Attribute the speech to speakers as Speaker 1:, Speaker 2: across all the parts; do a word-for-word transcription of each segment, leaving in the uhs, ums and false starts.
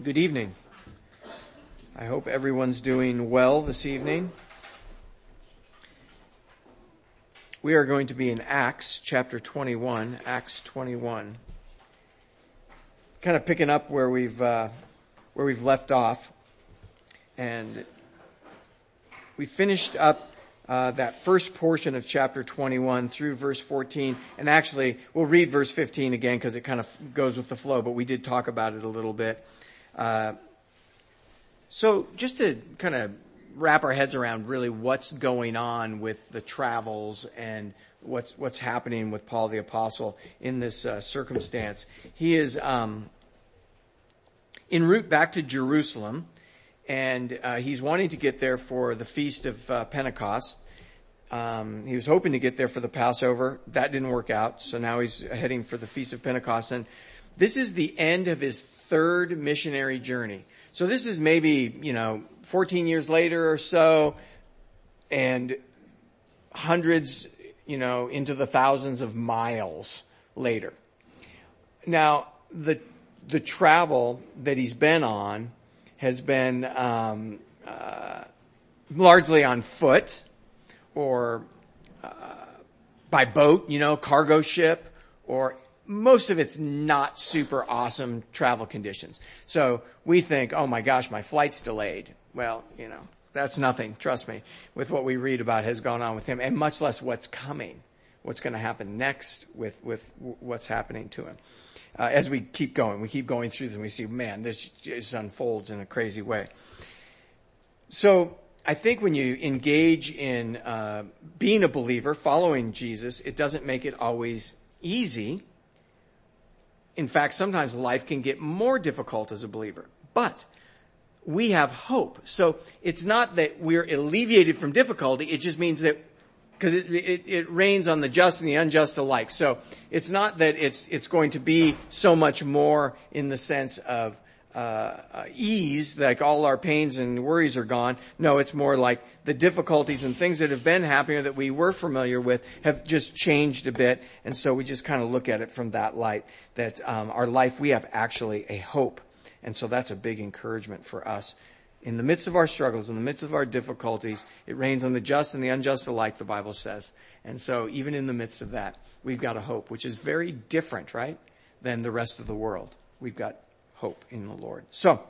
Speaker 1: Good evening. I hope everyone's doing well this evening. We are going to be in Acts chapter twenty-one, Acts twenty-one. Kind of picking up where we've uh, where we've left off, and we finished up uh, that first portion of chapter twenty-one through verse fourteen, and actually we'll read verse fifteen again because it kind of goes with the flow, but we did talk about it a little bit. Uh, so just to kind of wrap our heads around really what's going on with the travels and what's what's happening with Paul the Apostle in this uh, circumstance. He is um, en route back to Jerusalem, and uh, he's wanting to get there for the Feast of uh, Pentecost. Um, he was hoping to get there for the Passover. That didn't work out, so now he's heading for the Feast of Pentecost. And this is the end of his third missionary journey. So this is maybe, you know, fourteen years later or so, and hundreds, you know, into the thousands of miles later. Now, the the travel that he's been on has been um, uh, largely on foot or uh, by boat, you know, cargo ship, or most of it's not super awesome travel conditions. So we think, oh my gosh, my flight's delayed. Well, you know, that's nothing, trust me, with what we read about has gone on with him, and much less what's coming, what's going to happen next with, with what's happening to him. Uh, as we keep going, we keep going through this and we see, man, this just unfolds in a crazy way. So I think when you engage in uh, being a believer, following Jesus, it doesn't make it always easy. In fact, sometimes life can get more difficult as a believer, but we have hope. So it's not that we're alleviated from difficulty. It just means that, because it, it, it rains on the just and the unjust alike. So it's not that it's, it's going to be so much more in the sense of uh, uh ease, like all our pains and worries are gone. No, it's more like the difficulties and things that have been happening or that we were familiar with have just changed a bit. And so we just kind of look at it from that light, that um our life, we have actually a hope. And so that's a big encouragement for us. In the midst of our struggles, in the midst of our difficulties, it rains on the just and the unjust alike, the Bible says. And so even in the midst of that, we've got a hope, which is very different, right, than the rest of the world. We've got hope in the Lord. So,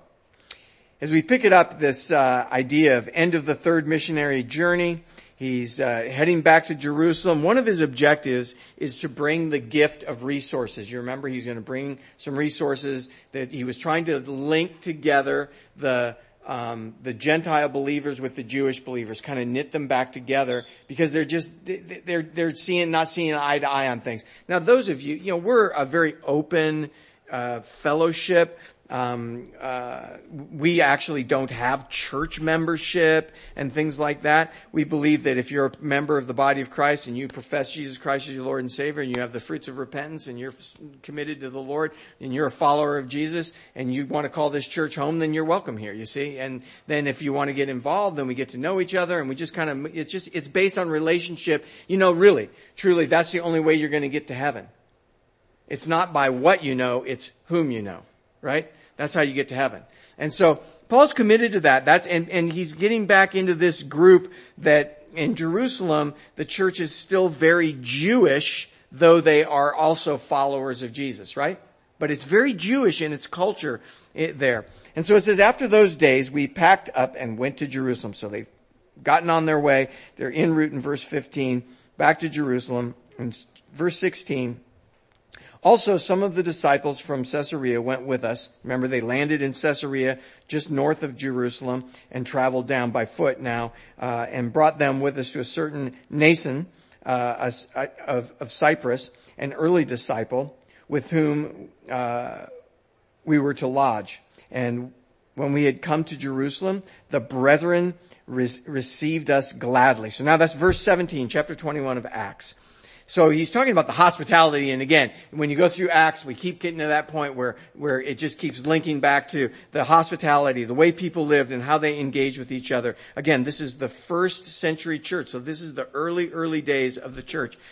Speaker 1: as we pick it up, this uh, idea of end of the third missionary journey, he's uh, heading back to Jerusalem. One of his objectives is to bring the gift of resources. You remember he's going to bring some resources that he was trying to link together the um the Gentile believers with the Jewish believers, kind of knit them back together, because they're just they're they're seeing not seeing eye to eye on things. Now, those of you, you know, we're a very open Uh, fellowship. Um, uh, we actually don't have church membership and things like that. We believe that if you're a member of the body of Christ and you profess Jesus Christ as your Lord and Savior, and you have the fruits of repentance, and you're committed to the Lord, and you're a follower of Jesus, and you want to call this church home, then you're welcome here, you see. And then if you want to get involved, then we get to know each other, and we just kind of, it's just, it's based on relationship. You know, really, truly, that's the only way you're going to get to heaven. It's not by what you know, it's whom you know, right? That's how you get to heaven. And so Paul's committed to that. That's, and, and he's getting back into this group that in Jerusalem, the church is still very Jewish, though they are also followers of Jesus, right? But it's very Jewish in its culture there. And so it says, after those days, we packed up and went to Jerusalem. So they've gotten on their way. They're en route in verse fifteen, back to Jerusalem. In verse sixteen, also, some of the disciples from Caesarea went with us. Remember, they landed in Caesarea just north of Jerusalem and traveled down by foot now, uh, and brought them with us to a certain Nason, uh, of, of Cyprus, an early disciple with whom, uh, we were to lodge. And when we had come to Jerusalem, the brethren re- received us gladly. So now that's verse seventeen, chapter twenty-one of Acts. So he's talking about the hospitality, and again, when you go through Acts, we keep getting to that point where, where it just keeps linking back to the hospitality, the way people lived and how they engaged with each other. Again, this is the first century church, so this is the early, early days of the church.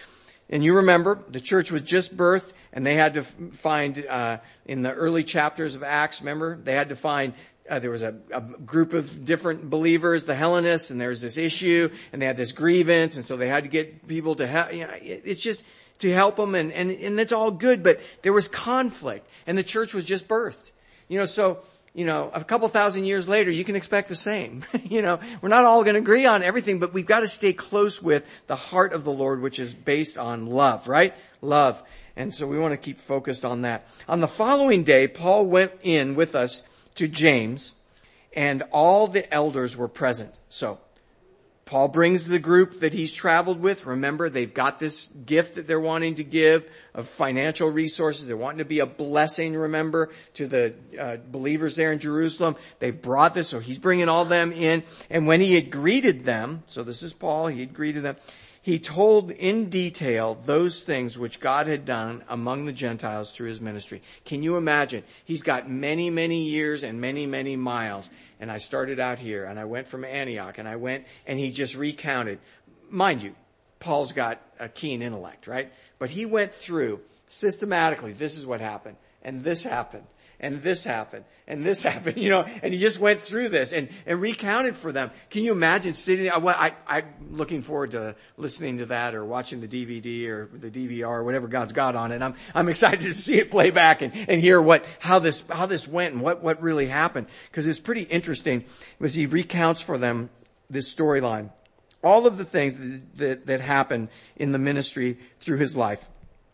Speaker 1: And you remember, the church was just birthed, and they had to f- find, uh, in the early chapters of Acts, remember, they had to find, uh, there was a, a group of different believers, the Hellenists, and there was this issue, and they had this grievance, and so they had to get people to help, you know, it, it's just to help them, and, and, and it's all good, but there was conflict, and the church was just birthed. You know, so, you know, a couple thousand years later, you can expect the same. You know, we're not all going to agree on everything, but we've got to stay close with the heart of the Lord, which is based on love, right? Love. And so we want to keep focused on that. On the following day, Paul went in with us to James, and all the elders were present. So, Paul brings the group that he's traveled with. Remember, they've got this gift that they're wanting to give of financial resources. They're wanting to be a blessing, remember, to the uh, believers there in Jerusalem. They brought this, so he's bringing all them in. And when he had greeted them, so this is Paul, he had greeted them, he told in detail those things which God had done among the Gentiles through his ministry. Can you imagine? He's got many, many years and many, many miles. And I started out here, and I went from Antioch, and I went, and he just recounted. Mind you, Paul's got a keen intellect, right? But he went through systematically, this is what happened, and this happened, and this happened, and this happened, you know, and he just went through this and, and recounted for them. Can you imagine sitting there? Well, I, I'm looking forward to listening to that or watching the D V D or the D V R or whatever God's got on it. I'm, I'm excited to see it play back and, and hear what, how this, how this went and what, what really happened. Cause it's pretty interesting as he recounts for them this storyline. All of the things that, that, that happened in the ministry through his life.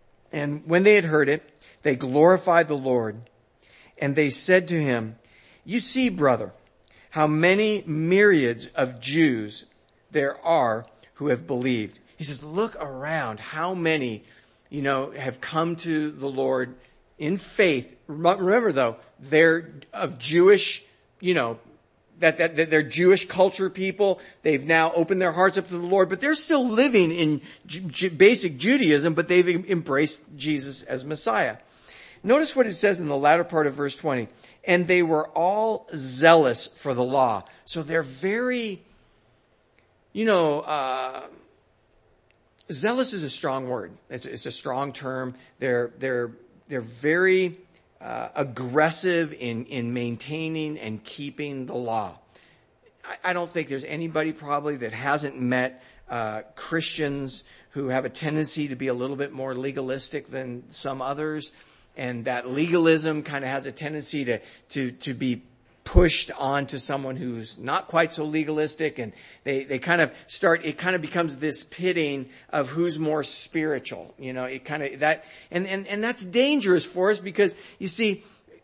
Speaker 1: And when they had heard it, they glorified the Lord. And they said to him, you see, brother, how many myriads of Jews there are who have believed. He says, look around how many, you know, have come to the Lord in faith. Remember though, they're of Jewish, you know, that, that, that they're Jewish culture people. They've now opened their hearts up to the Lord, but they're still living in J- J- basic Judaism, but they've embraced Jesus as Messiah. Notice what it says in the latter part of verse twenty. And they were all zealous for the law. So they're very, you know, uh, zealous is a strong word. It's, it's a strong term. They're, they're, they're very, uh, aggressive in, in maintaining and keeping the law. I, I don't think there's anybody probably that hasn't met, uh, Christians who have a tendency to be a little bit more legalistic than some others. And that legalism kind of has a tendency to, to, to be pushed onto someone who's not quite so legalistic, and they, they kind of start, it kind of becomes this pitting of who's more spiritual. You know, it kind of, that, and, and, and that's dangerous for us because, you see,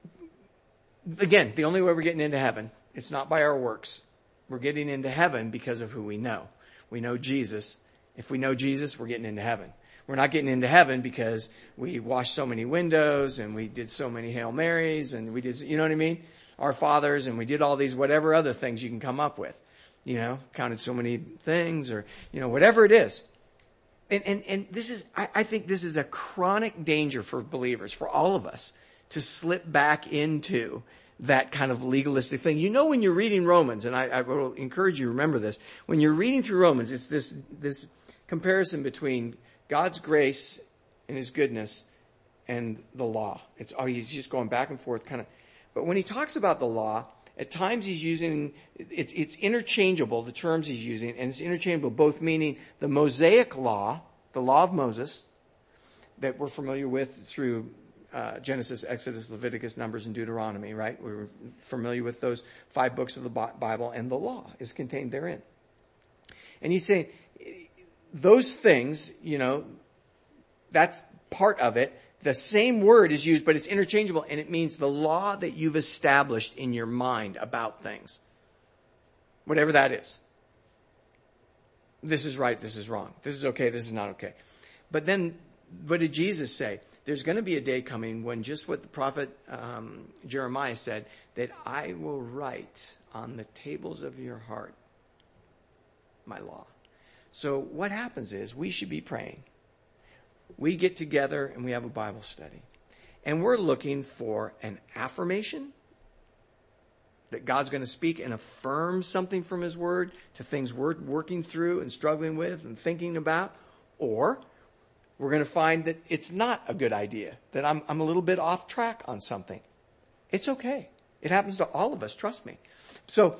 Speaker 1: again, the only way we're getting into heaven, it's not by our works. We're getting into heaven because of who we know. We know Jesus. If we know Jesus, we're getting into heaven. We're not getting into heaven because we washed so many windows and we did so many Hail Marys and we did, you know what I mean? Our fathers, and we did all these whatever other things you can come up with. You know, counted so many things, or, you know, whatever it is. And, and, and this is, I, I think this is a chronic danger for believers, for all of us, to slip back into that kind of legalistic thing. You know, when you're reading Romans, and I, I will encourage you to remember this, when you're reading through Romans, it's this, this comparison between God's grace and his goodness and the law. It's, oh, he's just going back and forth kind of. But when he talks about the law, at times he's using, it's, it's interchangeable, the terms he's using, and it's interchangeable, both meaning the Mosaic law, the law of Moses, that we're familiar with through uh, Genesis, Exodus, Leviticus, Numbers, and Deuteronomy, right? We're familiar with those five books of the Bible, and the law is contained therein. And he's saying, those things, you know, that's part of it. The same word is used, but it's interchangeable, and it means the law that you've established in your mind about things. Whatever that is. This is right, this is wrong. This is okay, this is not okay. But then, what did Jesus say? There's going to be a day coming when just what the prophet um, Jeremiah said, that I will write on the tables of your heart my law. So what happens is we should be praying. We get together and we have a Bible study. And we're looking for an affirmation that God's going to speak and affirm something from his word to things we're working through and struggling with and thinking about. Or we're going to find that it's not a good idea, that I'm, I'm a little bit off track on something. It's okay. It happens to all of us, trust me. So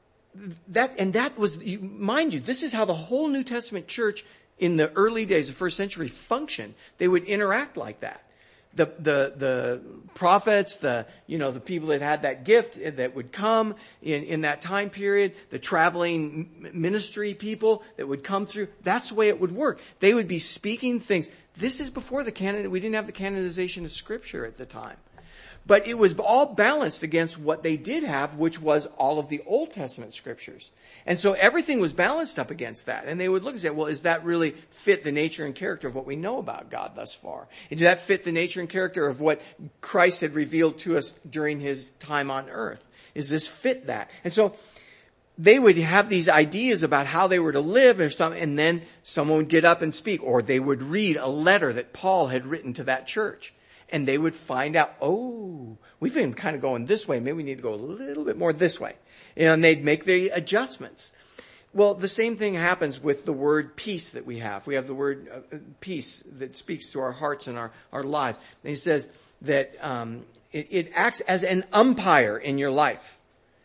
Speaker 1: that, and that was, mind you, this is how the whole New Testament church in the early days of the first century functioned. They would interact like that. The, the, the prophets, the, you know, the people that had that gift that would come in, in that time period, the traveling ministry people that would come through, that's the way it would work. They would be speaking things. This is before the canon, we didn't have the canonization of Scripture at the time. But it was all balanced against what they did have, which was all of the Old Testament Scriptures. And so everything was balanced up against that. And they would look and say, well, does that really fit the nature and character of what we know about God thus far? And did that fit the nature and character of what Christ had revealed to us during his time on earth? Is this fit that? And so they would have these ideas about how they were to live or something, and then someone would get up and speak, or they would read a letter that Paul had written to that church. And they would find out, oh, we've been kind of going this way. Maybe we need to go a little bit more this way. And they'd make the adjustments. Well, the same thing happens with the word peace that we have. We have the word uh, peace that speaks to our hearts and our, our lives. And he says that um, it, it acts as an umpire in your life.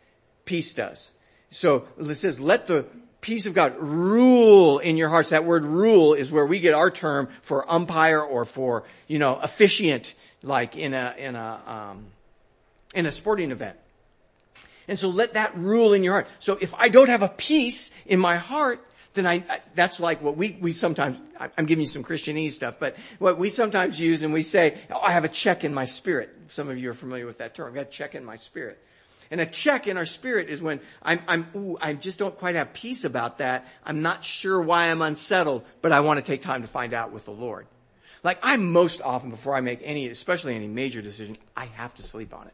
Speaker 1: Peace does. So it says, let the peace of God rule in your hearts. That word rule is where we get our term for umpire or for, you know, officiant, like in a, in a, um, in a sporting event. And so let that rule in your heart. So if I don't have a peace in my heart, then I, I that's like what we, we sometimes, I'm giving you some Christianese stuff, but what we sometimes use and we say, oh, I have a check in my spirit. Some of you are familiar with that term. I've got a check in my spirit. And a check in our spirit is when I'm, I'm, ooh, I just don't quite have peace about that. I'm not sure why I'm unsettled, but I want to take time to find out with the Lord. Like I most often, before I make any, especially any major decision, I have to sleep on it.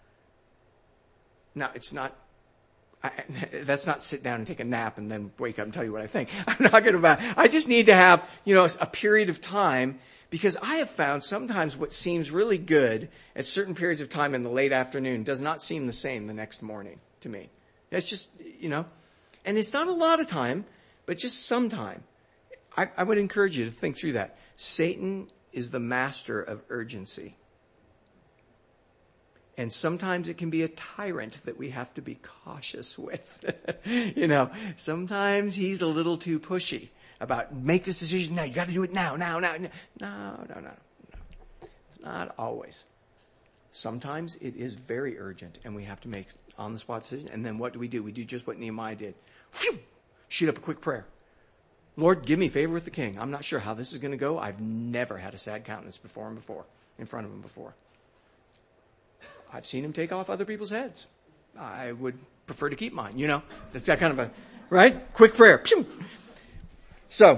Speaker 1: Now, it's not, I, that's not sit down and take a nap and then wake up and tell you what I think. I'm not going to, I just need to have, you know, a period of time. Because I have found sometimes what seems really good at certain periods of time in the late afternoon does not seem the same the next morning to me. It's just, you know, and it's not a lot of time, but just some time. I, I would encourage you to think through that. Satan is the master of urgency. And sometimes it can be a tyrant that we have to be cautious with. You know, sometimes he's a little too pushy. About make this decision now. You got to do it now, now, now. No, no, no, no. It's not always. Sometimes it is very urgent, and we have to make on-the-spot decision. And then what do we do? We do just what Nehemiah did. Phew! Shoot up a quick prayer. Lord, give me favor with the king. I'm not sure how this is going to go. I've never had a sad countenance before him before, in front of him before. I've seen him take off other people's heads. I would prefer to keep mine. You know, that's that kind of a right. Quick prayer. Pew! So,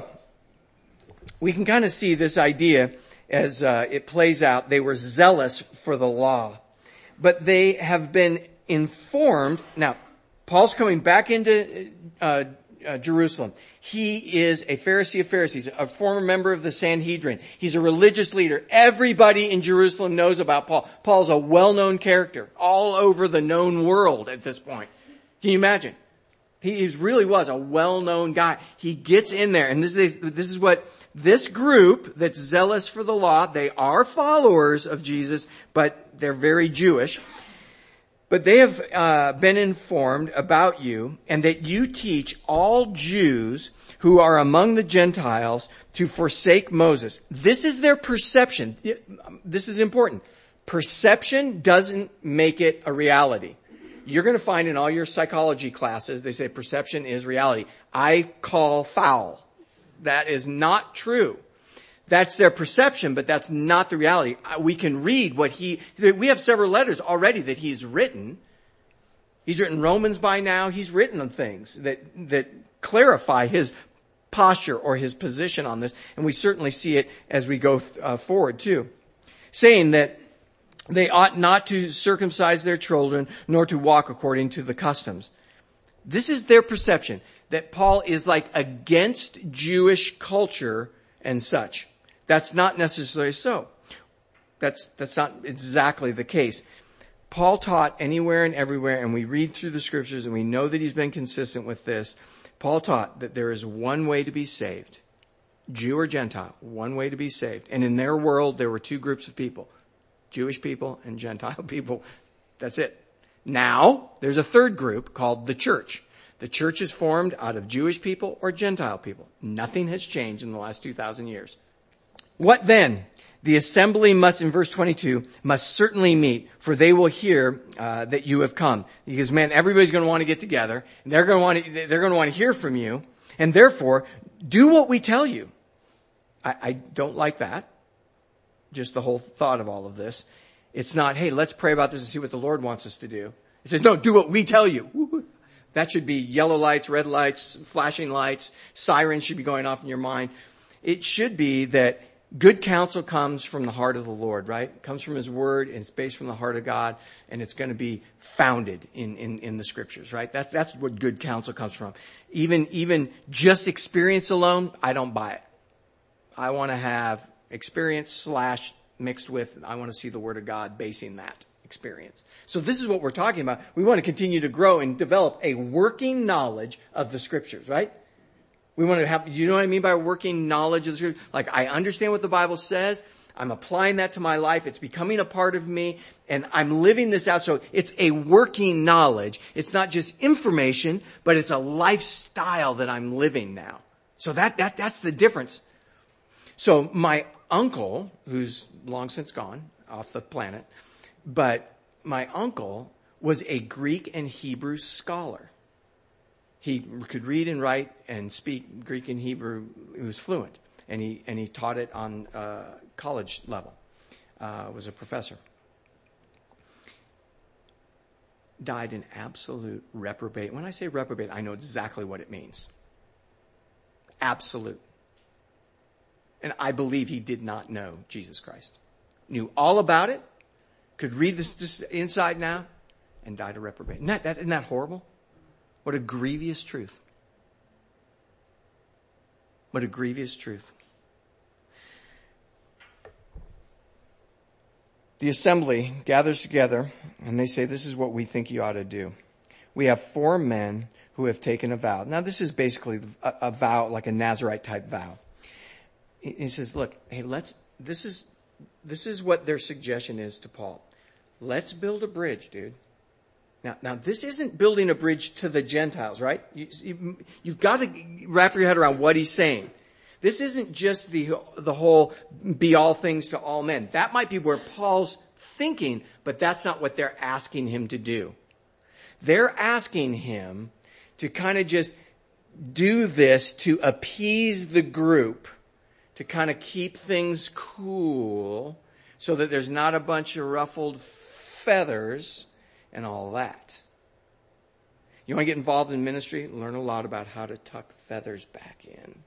Speaker 1: we can kind of see this idea as uh, it plays out. They were zealous for the law, but they have been informed. Now, Paul's coming back into uh, uh, Jerusalem. He is a Pharisee of Pharisees, a former member of the Sanhedrin. He's a religious leader. Everybody in Jerusalem knows about Paul. Paul's a well-known character all over the known world at this point. Can you imagine? He really was a well-known guy. He gets in there, and this is, this is what this group that's zealous for the law, they are followers of Jesus, but they're very Jewish. But they have uh, been informed about you, and that you teach all Jews who are among the Gentiles to forsake Moses. This is their perception. This is important. Perception doesn't make it a reality. You're going to find in all your psychology classes, they say perception is reality. I call foul. That is not true. That's their perception, but that's not the reality. We can read what he, we have several letters already that he's written. He's written Romans by now. He's written on things that, that clarify his posture or his position on this. And we certainly see it as we go uh, forward too. Saying that they ought not to circumcise their children, nor to walk according to the customs. This is their perception, that Paul is like against Jewish culture and such. That's not necessarily so. That's, that's not exactly the case. Paul taught anywhere and everywhere, and we read through the scriptures and we know that he's been consistent with this. Paul taught that there is one way to be saved, Jew or Gentile, one way to be saved. And in their world, there were two groups of people, Jewish people and Gentile people. That's it. Now, there's a third group called the church. The church is formed out of Jewish people or Gentile people. Nothing has changed in the last two thousand years. What then? The assembly must, in verse twenty-two, must certainly meet, for they will hear uh, that you have come. Because, man, everybody's going to want to get together, and they're going to want to, they're going to want to hear from you, and therefore, do what we tell you. I, I don't like that. Just the whole thought of all of this. It's not, hey, let's pray about this and see what the Lord wants us to do. It says, no, do what we tell you. Woo-hoo. That should be yellow lights, red lights, flashing lights, sirens should be going off in your mind. It should be that good counsel comes from the heart of the Lord, right? It comes from His Word, and it's based from the heart of God, and it's going to be founded in, in, in the Scriptures, right? That, that's what good counsel comes from. Even, even just experience alone, I don't buy it. I want to have experience slash mixed with, I want to see the Word of God basing that experience. So this is what we're talking about. We want to continue to grow and develop a working knowledge of the Scriptures, right? We want to have, do you know what I mean by working knowledge of the Scriptures? Like, I understand what the Bible says. I'm applying that to my life. It's becoming a part of me, and I'm living this out. So it's a working knowledge. It's not just information, but it's a lifestyle that I'm living now. So that, that, that's the difference. So my uncle, who's long since gone off the planet, but my uncle was a Greek and Hebrew scholar. He could read and write and speak Greek and Hebrew. He was fluent, and he and he taught it on uh, college level. Uh, was a professor. Died in absolute reprobate. When I say reprobate, I know exactly what it means. Absolute. And I believe he did not know Jesus Christ. Knew all about it, could read this, this inside now, and died a reprobate. Isn't that, that, isn't that horrible? What a grievous truth. What a grievous truth. The assembly gathers together, and they say, this is what we think you ought to do. We have four men who have taken a vow. Now, this is basically a, a vow, like a Nazirite type vow. He says, look, hey, let's, this is, this is what their suggestion is to Paul. Let's build a bridge, dude. Now, now this isn't building a bridge to the Gentiles, right? You, you, you've got to wrap your head around what he's saying. This isn't just the, the whole be all things to all men. That might be where Paul's thinking, but that's not what they're asking him to do. They're asking him to kind of just do this to appease the group, to kind of keep things cool so that there's not a bunch of ruffled feathers and all that. You want to get involved in ministry? Learn a lot about how to tuck feathers back in.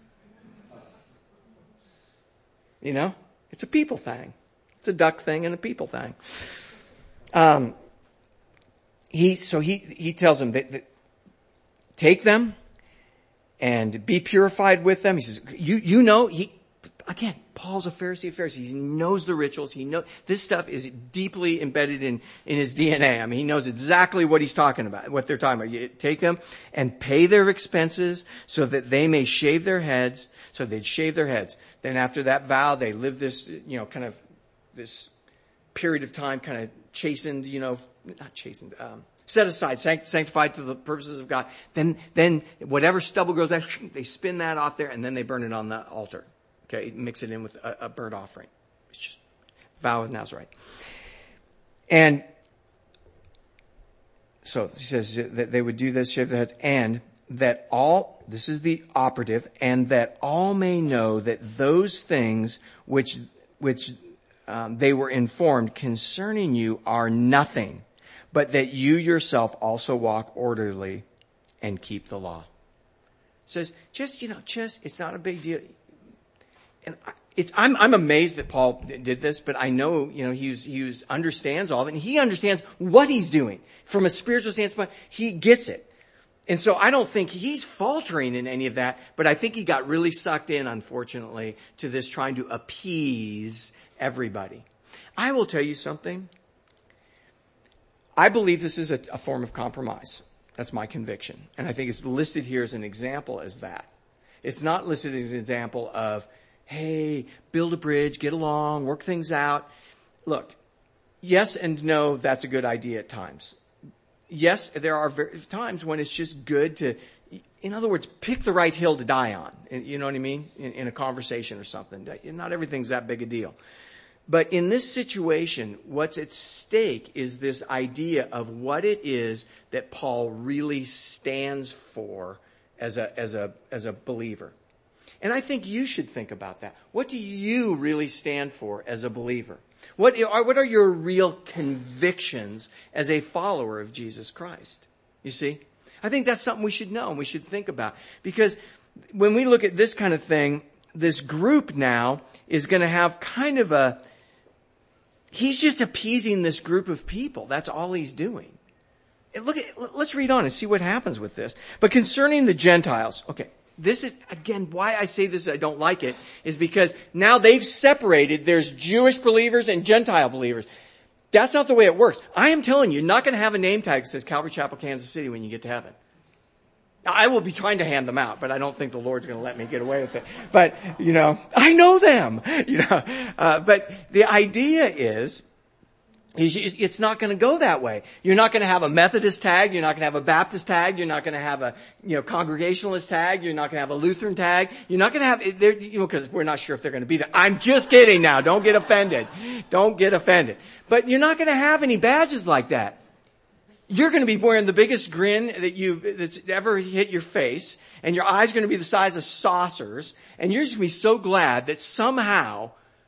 Speaker 1: You know, it's a people thing. It's a duck thing and a people thing. Um, he, so he, he tells them that, that take them and be purified with them. He says, you, you know, he, again, Paul's a Pharisee of Pharisees. He knows the rituals. He knows, this stuff is deeply embedded in, in his D N A. I mean, he knows exactly what he's talking about, what they're talking about. You take them and pay their expenses so that they may shave their heads. So they'd shave their heads. Then after that vow, they live this, you know, kind of this period of time, kind of chastened, you know, not chastened, um, set aside, sanctified to the purposes of God. Then, then whatever stubble grows back, they spin that off there, and then they burn it on the altar. Okay, mix it in with a, a burnt offering. It's just vow of Nazirite. And so he says that they would do this, shave their heads, and that all, this is the operative, and that all may know that those things which, which um, they were informed concerning you are nothing, but that you yourself also walk orderly and keep the law. It says, just, you know, just, it's not a big deal. And I, it's, I'm, I'm amazed that Paul did this, but I know, you know, he's, he's understands all of it, and he understands what he's doing. From a spiritual standpoint, he gets it. And so I don't think he's faltering in any of that, but I think he got really sucked in, unfortunately, to this trying to appease everybody. I will tell you something. I believe this is a, a form of compromise. That's my conviction. And I think it's listed here as an example as that. It's not listed as an example of, hey, build a bridge, get along, work things out. Look, yes and no, that's a good idea at times. Yes, there are times when it's just good to, in other words, pick the right hill to die on. You know what I mean? In, in a conversation or something. Not everything's that big a deal. But in this situation, what's at stake is this idea of what it is that Paul really stands for as a, as a, as a believer. And I think you should think about that. What do you really stand for as a believer? What are, what are your real convictions as a follower of Jesus Christ? You see? I think that's something we should know and we should think about. Because when we look at this kind of thing, this group now is going to have kind of a, he's just appeasing this group of people. That's all he's doing. Look at, let's read on and see what happens with this. But concerning the Gentiles, okay, this is, again, why I say this, I don't like it, is because now they've separated, there's Jewish believers and Gentile believers. That's not the way it works. I am telling you, you're not going to have a name tag that says Calvary Chapel, Kansas City when you get to heaven. Now, I will be trying to hand them out, but I don't think the Lord's going to let me get away with it. But, you know, I know them, you know. Uh, but the idea is, is it's not going to go that way. You're not going to have a Methodist tag. You're not going to have a Baptist tag. You're not going to have a, you know, Congregationalist tag. You're not going to have a Lutheran tag. You're not going to have, you know, because we're not sure if they're going to be there. I'm just kidding now. Don't get offended. Don't get offended. But you're not going to have any badges like that. You're going to be wearing the biggest grin that you've, that's ever hit your face, and your eyes are going to be the size of saucers, and you're just going to be so glad that somehow,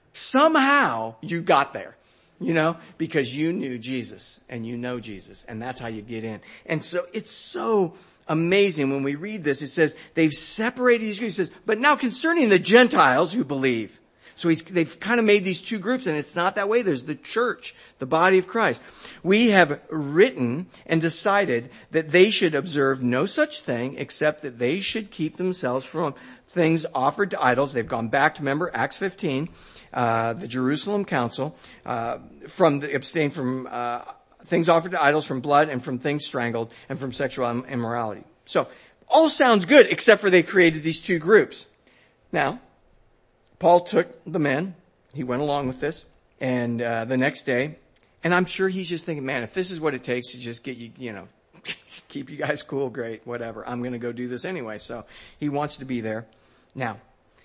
Speaker 1: somehow you got there. You know, because you knew Jesus and you know Jesus, and that's how you get in. And so it's so amazing when we read this. It says they've separated these groups. It says, but now concerning the Gentiles who believe. So he's, they've kind of made these two groups, and it's not that way. There's the church, the body of Christ. We have written and decided that they should observe no such thing except that they should keep themselves from things offered to idols. They've gone back to, remember, Acts fifteen. Uh, the Jerusalem Council, uh, from the, abstain from, uh, things offered to idols, from blood, and from things strangled, and from sexual immorality. So, all sounds good, except for they created these two groups. Now, Paul took the men, he went along with this, and, uh, the next day, and I'm sure he's just thinking, man, if this is what it takes to just get you, you know, keep you guys cool, great, whatever, I'm gonna go do this anyway. So, he wants to be there. Now,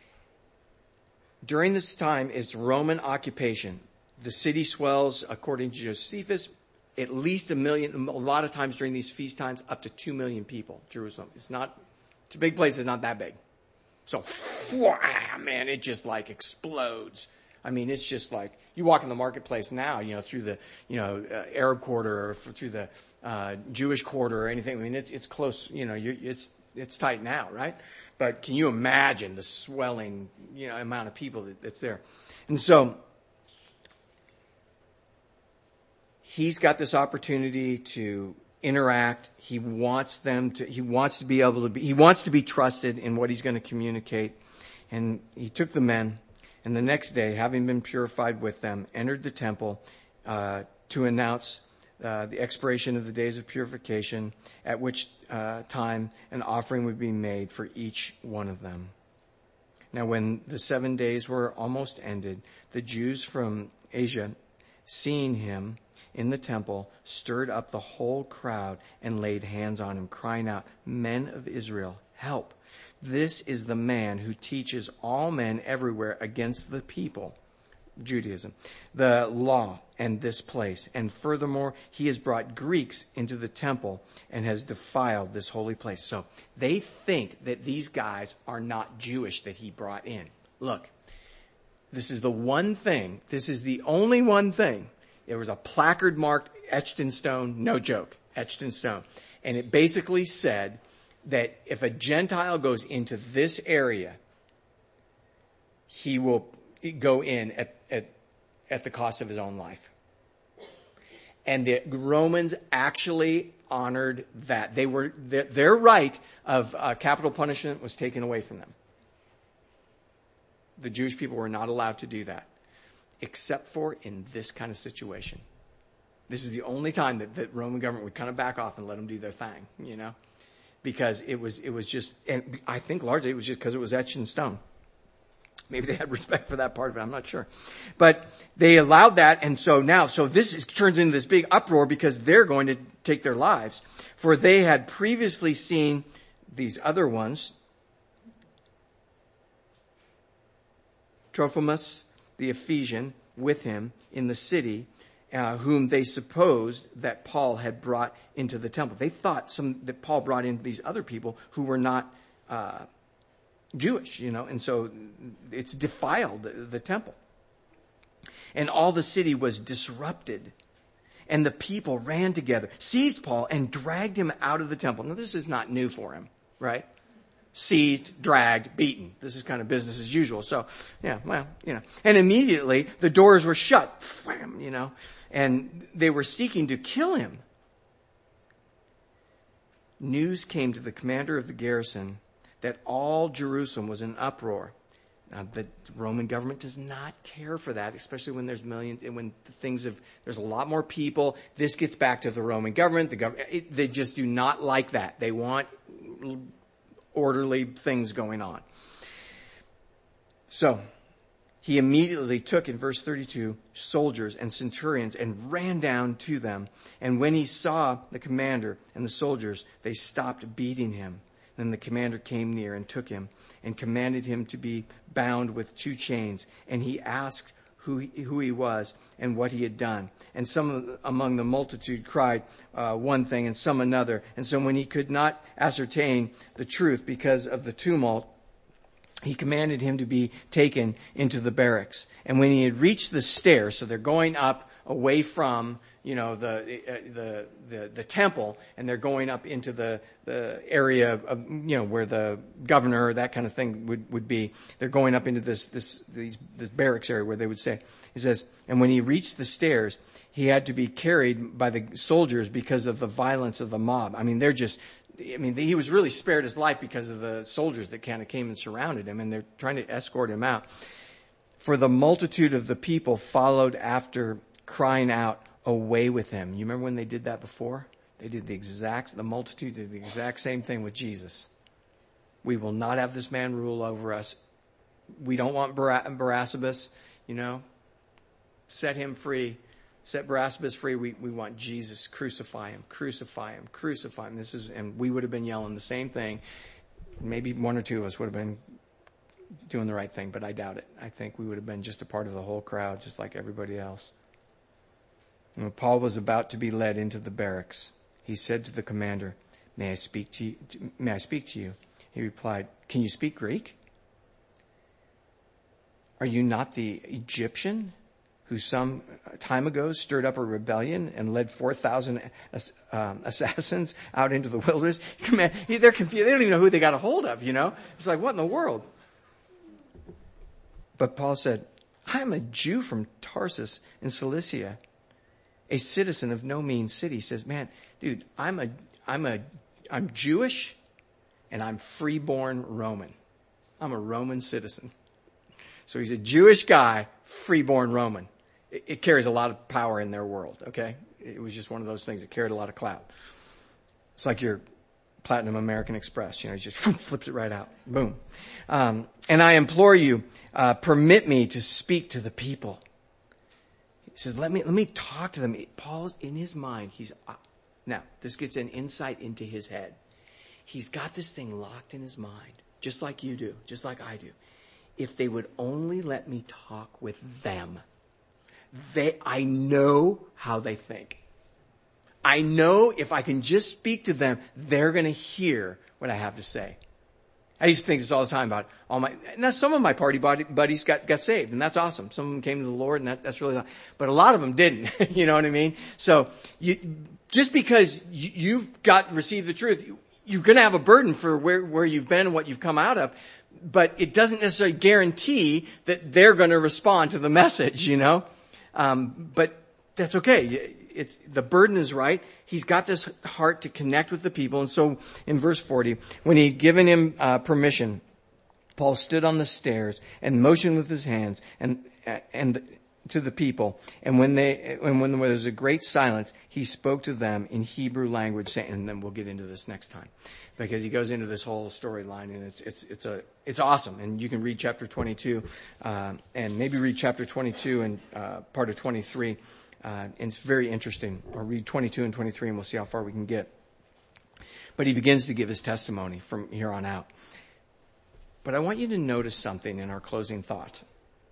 Speaker 1: during this time, it's Roman occupation. The city swells, according to Josephus, at least a million, a lot of times during these feast times, up to two million people, Jerusalem. It's not, it's a big place, it's not that big. So, man, it just like explodes. I mean, it's just like, you walk in the marketplace now, you know, through the, you know, uh, Arab quarter or through the, uh, Jewish quarter or anything. I mean, it's, it's close, you know, you're, it's, it's tight now, right? But can you imagine the swelling, you know, amount of people that, that's there? And so, he's got this opportunity to interact. He wants them to, he wants to be able to be, he wants to be trusted in what he's going to communicate. And he took the men, and the next day, having been purified with them, entered the temple, uh, to announce Uh, the expiration of the days of purification, at which uh, time an offering would be made for each one of them. Now when the seven days were almost ended, the Jews from Asia, seeing him in the temple, stirred up the whole crowd and laid hands on him, crying out, "Men of Israel, help! This is the man who teaches all men everywhere against the people," Judaism, "the law and this place. And furthermore, he has brought Greeks into the temple and has defiled this holy place." So they think that these guys are not Jewish that he brought in. Look, this is the one thing, this is the only one thing. There was a placard marked, etched in stone, no joke, etched in stone. And it basically said that if a Gentile goes into this area, he will go in at, at, at the cost of his own life. And the Romans actually honored that. They were, their, their right of uh, capital punishment was taken away from them. The Jewish people were not allowed to do that, except for in this kind of situation. This is the only time that the Roman government would kind of back off and let them do their thing, you know. because it was, it was just, and I think largely it was just because it was etched in stone. Maybe they had respect for that part of it. I'm not sure. But they allowed that. And so now, so this is, turns into this big uproar because they're going to take their lives. For they had previously seen these other ones, Trophimus, the Ephesian, with him in the city, uh, whom they supposed that Paul had brought into the temple. They thought some, that Paul brought in these other people who were not, uh, Jewish, you know, and so it's defiled the, the temple. And all the city was disrupted. And the people ran together, seized Paul, and dragged him out of the temple. Now, this is not new for him, right? Seized, dragged, beaten. This is kind of business as usual. So, yeah, well, you know. And immediately, the doors were shut, wham, you know, and they were seeking to kill him. News came to the commander of the garrison that all Jerusalem was in uproar. Now, the Roman government does not care for that, especially when there's millions, and when things have, there's a lot more people. This gets back to the Roman government. The government, it, they just do not like that. They want orderly things going on. So, he immediately took, in verse thirty-two, soldiers and centurions and ran down to them. And when he saw the commander and the soldiers, they stopped beating him. Then the commander came near and took him and commanded him to be bound with two chains. And he asked who he, who he was and what he had done. And some among the multitude cried uh, one thing and some another. And so when he could not ascertain the truth because of the tumult, he commanded him to be taken into the barracks. And when he had reached the stairs, so they're going up away from, you know, the, uh, the, the, the temple, and they're going up into the, the area of, you know, where the governor, that kind of thing would, would be. They're going up into this, this, these, this barracks area where they would say, he says, and when he reached the stairs, he had to be carried by the soldiers because of the violence of the mob. I mean, they're just, I mean, he was really spared his life because of the soldiers that kind of came and surrounded him, and they're trying to escort him out. For the multitude of the people followed after, crying out, away with him. You remember when they did that before? They did the exact, the multitude did the exact same thing with Jesus. We will not have this man rule over us. We don't want Bar- Barabbas, you know. Set him free. Set Barabbas free. We, we want Jesus. Crucify him, crucify him, crucify him. This is, and we would have been yelling the same thing. Maybe one or two of us would have been doing the right thing, but I doubt it. I think we would have been just a part of the whole crowd, just like everybody else. And when Paul was about to be led into the barracks, he said to the commander, May I speak to you? May I speak to you? He replied, Can you speak Greek? Are you not the Egyptian who some time ago stirred up a rebellion and led four thousand um, assassins out into the wilderness? They're confused. They don't even know who they got a hold of, you know? It's like, what in the world? But Paul said, I'm a Jew from Tarsus in Cilicia, a citizen of no mean city. He says, man, dude, I'm a, I'm a, I'm Jewish and I'm freeborn Roman. I'm a Roman citizen. So he's a Jewish guy, freeborn Roman. It, it carries a lot of power in their world, okay? It was just one of those things that carried a lot of clout. It's like your Platinum American Express, you know, he just flips it right out. Boom. Um, and I implore you, uh, permit me to speak to the people. He says, let me, let me talk to them. Paul's in his mind. He's, uh, now, this gets an insight into his head. He's got this thing locked in his mind, just like you do, just like I do. If they would only let me talk with them, they, I know how they think. I know if I can just speak to them, they're going to hear what I have to say. I used to think this all the time about all my, now some of my party buddies got, got saved, and that's awesome. Some of them came to the Lord, and that, that's really, but a lot of them didn't. You know what I mean? So you, just because you, you've got, received the truth, you, you're going to have a burden for where, where you've been and what you've come out of. But it doesn't necessarily guarantee that they're going to respond to the message, you know? Um, but that's okay. It's, the burden is right. He's got this heart to connect with the people. And so in verse forty, when he had given him uh, permission, Paul stood on the stairs and motioned with his hands and, and to the people. And when they, and when there was a great silence, he spoke to them in Hebrew language, saying, and then we'll get into this next time, because he goes into this whole storyline, and it's, it's, it's a, it's awesome. And you can read chapter twenty-two, uh, and maybe read chapter twenty-two and, uh, part of twenty-three. Uh, and it's very interesting. Or read twenty-two and twenty-three, and we'll see how far we can get. But he begins to give his testimony from here on out. But I want you to notice something in our closing thought.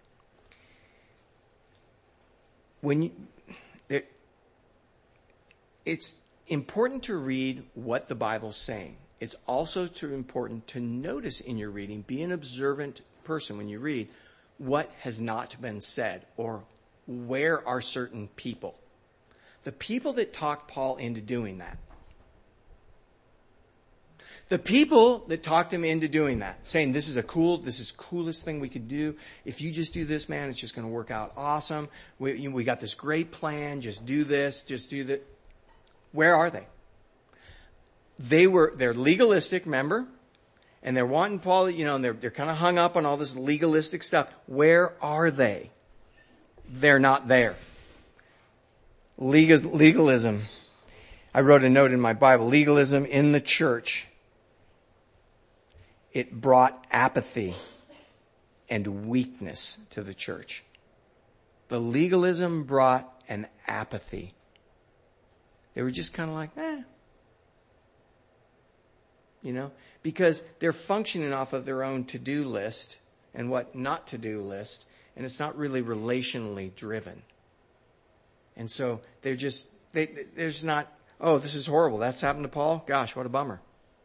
Speaker 1: When you, it, it's important to read what the Bible's saying. It's also too important to notice in your reading, be an observant person when you read, what has not been said, or where are certain people. The people that talked Paul into doing that. The people that talked him into doing that, saying this is a cool, this is the coolest thing we could do. If you just do this, man, it's just going to work out awesome. We, you know, we got this great plan. Just do this. Just do that. Where are they? They were, they're legalistic, remember? And they're wanting Paul, you know, and they're, they're kind of hung up on all this legalistic stuff. Where are they? They're not there. Legal, legalism. I wrote a note in my Bible. Legalism in the church. It brought apathy and weakness to the church. The legalism brought an apathy. They were just kind of like, eh. You know, because they're functioning off of their own to-do list and what not to-do list, and it's not really relationally driven. And so they're just, they, there's not, oh, this is horrible. That's happened to Paul? Gosh, what a bummer.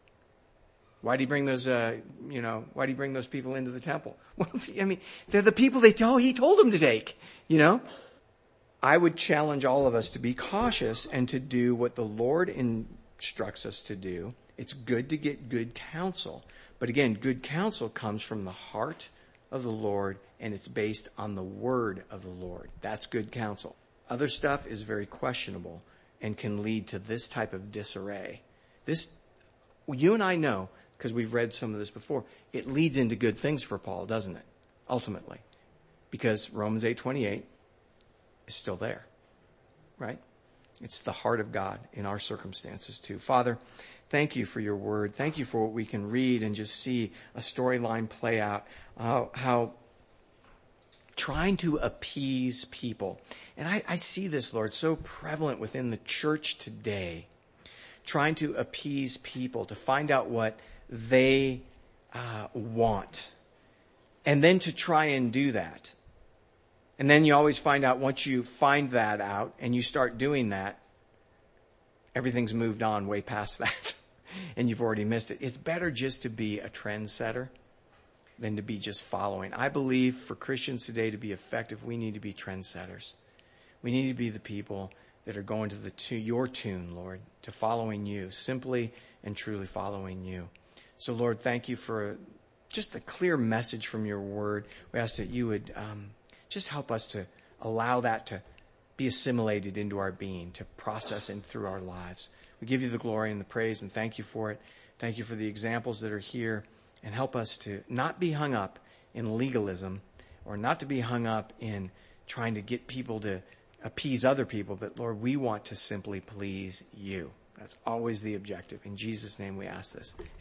Speaker 1: Why do you bring those, uh, you know, why do you bring those people into the temple? Well, I mean, they're the people they oh, he told them to take, you know? I would challenge all of us to be cautious and to do what the Lord instructs us to do. It's good to get good counsel. But again, good counsel comes from the heart of the Lord, and it's based on the word of the Lord. That's good counsel. Other stuff is very questionable and can lead to this type of disarray. This, you and I know, because we've read some of this before, it leads into good things for Paul, doesn't it? Ultimately. Because Romans eight twenty-eight is still there. Right? It's the heart of God in our circumstances too. Father, thank you for your word. Thank you for what we can read and just see a storyline play out. Uh, how trying to appease people. And I, I see this, Lord, so prevalent within the church today. Trying to appease people, to find out what they uh, want. And then to try and do that. And then you always find out once you find that out and you start doing that, everything's moved on way past that. And you've already missed it. It's better just to be a trendsetter than to be just following. I believe for Christians today to be effective, we need to be trendsetters. We need to be the people that are going to the to your tune, Lord, to following you, simply and truly following you. So, Lord, thank you for just a clear message from your word. We ask that you would um, just help us to allow that to be assimilated into our being, to process and through our lives. We give you the glory and the praise and thank you for it. Thank you for the examples that are here, and help us to not be hung up in legalism or not to be hung up in trying to get people to appease other people, but Lord, we want to simply please you. That's always the objective. In Jesus' name we ask this.